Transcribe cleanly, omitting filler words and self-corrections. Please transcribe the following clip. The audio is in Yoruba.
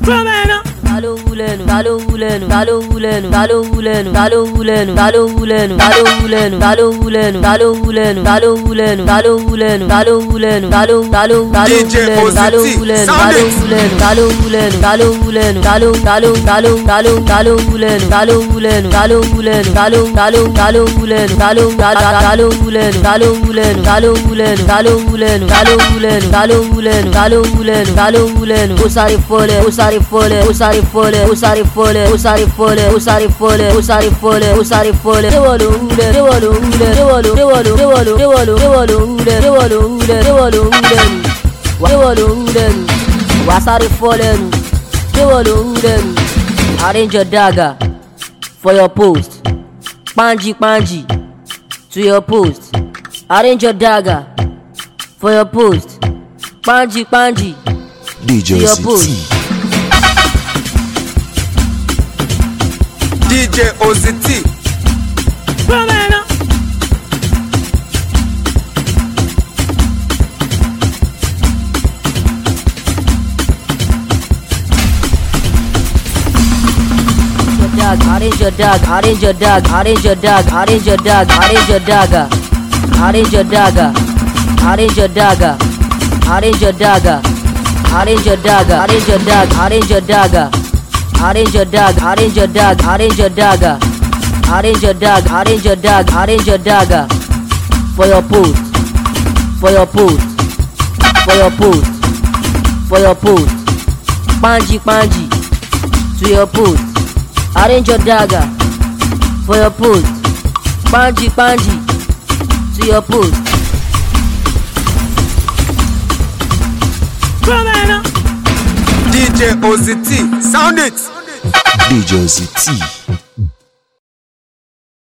Romano. Arrange your dagger for your post. Panji to your post. Arrange your dagger for your post. Panji DJ to your post. DJ OZT. Romano. Arrange your dagger for your post. Panji to your post. Arrange your dagger for your post. Panji to your post. DJ OZT, sound it. DJ OZT.